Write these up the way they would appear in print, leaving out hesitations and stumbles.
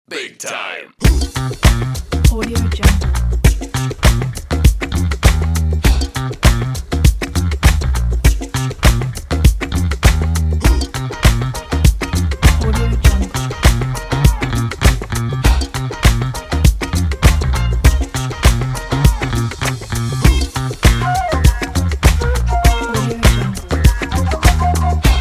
Big time. Audio Jungle. Audio Jungle. Audio Jungle.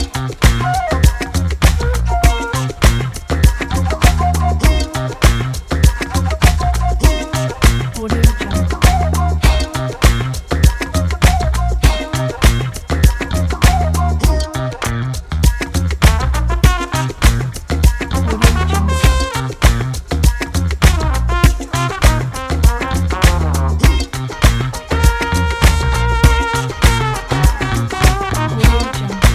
Audio Jungle. Audio Jungle. Audio Jungle.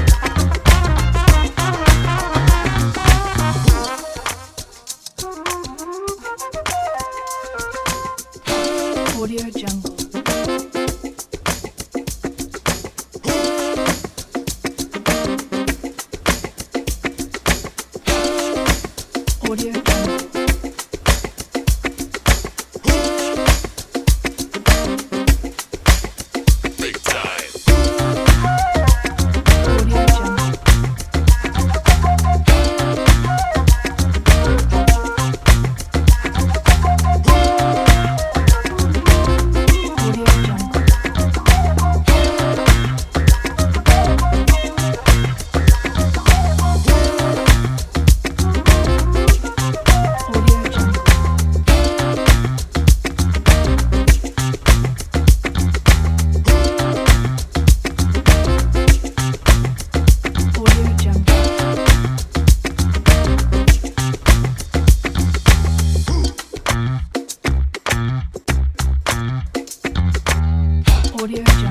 Audio Jungle. Audio Jungle. Big time. Audio Jungle. Audio Jungle. Audio Jungle. Audio Jungle. Audio Jungle.